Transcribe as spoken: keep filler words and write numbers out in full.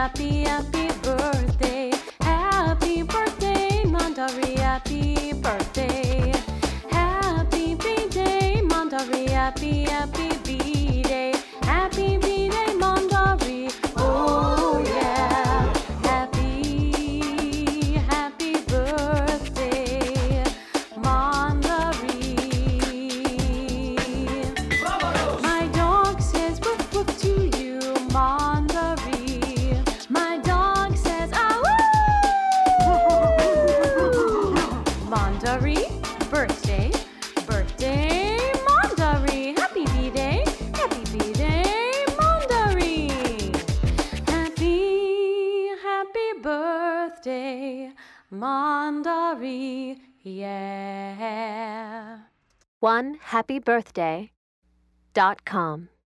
happy, happy birthday. Happy birthday, Mondari, happy birthday. Happy B-Day, Mondari, happy, happy B-Day. Happy B-Day, Mondari, oh yeah. Happy, happy birthday, Mondari. My dog says woof woof to you, Mondari. My dog says ah woo. Mondari, birthday, birthday, Mondari. Happy B-Day, happy B-Day, Mondari. Happy, happy birthday, Mondari, yeah. one happy birthday dot com